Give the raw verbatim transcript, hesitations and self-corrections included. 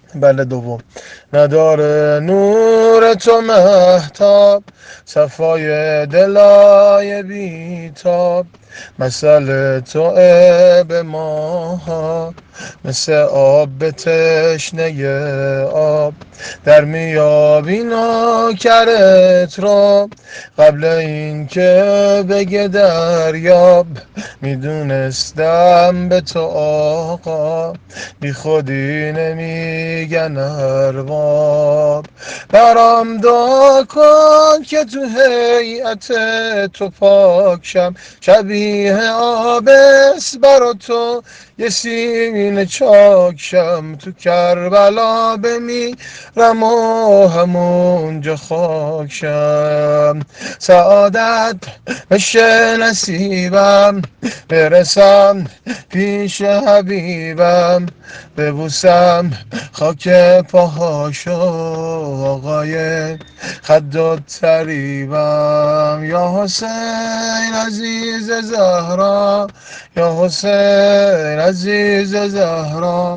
بله دوم. نداره نور تو مهتاب، صفای دلای بیتاب، مثل تو به ماها، مثل آب به تشنه آب، در میابی ناکرت را قبل اینکه بگه دریاب. میدونستم به تو آقا بی خودی نمیگن ارباب. برام دعا کن که تو هیئت تو پاکشم، شبیه آبس برا تو یه سینه چاکشم. تو کربلا بمیرم و همونجا خاکشم. سعادت بشه نصیبم، برسم پیش حبیبم، ببوسم خاک پاهاشو، آقای خد و تریبم. یا حسین عزیز زهرا، یا حسین عزیز زهرا.